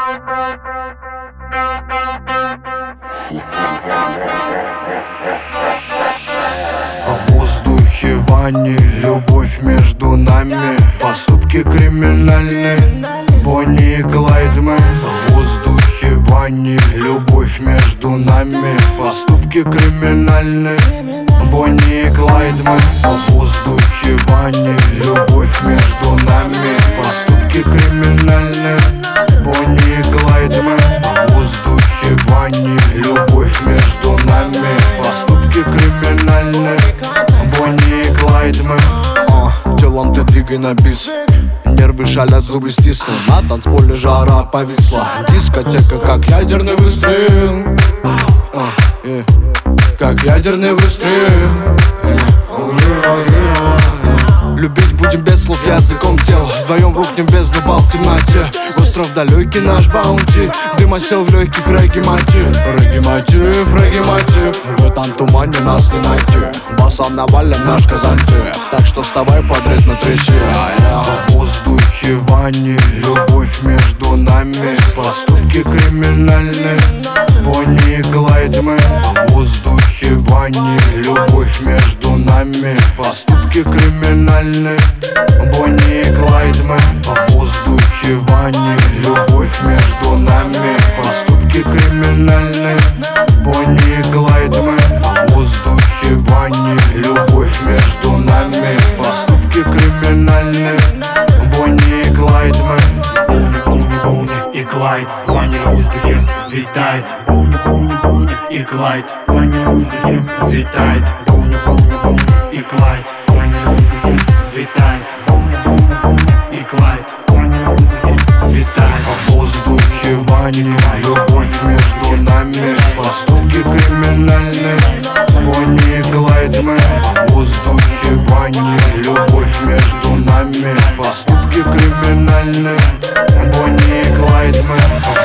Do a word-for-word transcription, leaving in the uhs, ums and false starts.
В воздухе ванни, любовь между нами, поступки криминальные, Бонни и Клайд мы. В воздухе ванни, любовь между нами, поступки криминальные, Бонни и Клайд мы. В воздухе ванни, любовь между нами, поступки криминальные, Бонни и Клайд мы. В воздухе ванни, любовь между нами, поступки криминальные, Бонни и Клайд мы. О, телом ты двигай на бис, нервы шалят, зубы стисну. На танцполе жара повисла, дискотека как ядерный выстрел. О, yeah. Как ядерный выстрел, yeah. Oh, yeah, yeah. Любить будем без слов, языком дел. Вдвоем рухнем без дубал в темноте. Остров далекий наш баунти, дым осел в легких, регги-мотив. Регги-мотив, регги-мотив. В этом тумане нас не найти. Басом навалим наш казантик, так что вставай под ритм тряси. В воздухе ванни, любовь между нами, поступки криминальные, Бонни и Клайд мы. В воздухе ванни, любовь между нами, поступки криминальные, Бонни и Клайд мы. В воздухе ванни, любовь между нами, поступки криминальные, Бонни и Клайд мы. В воздухе ванни, любовь между нами, поступки криминальные, Бонни и Клайд мы. Бонни, Бонни, Бонни и Клайд, ванни в воздухе витает. Бонни, Бонни, Бонни и Клайд, ванни в воздухе витает. Бонни, Бонни, Бонни и Клайд, ванни в воздухе витает. Бонни, Бонни, Бонни и Клайд, ванни в воздухе витает. В воздухе ванни, любовь между нами, поступки криминальные, Бонни и Клайд мы. В воздухе ванни, любовь между нами, поступки криминальные, Бонни и Клайд мы.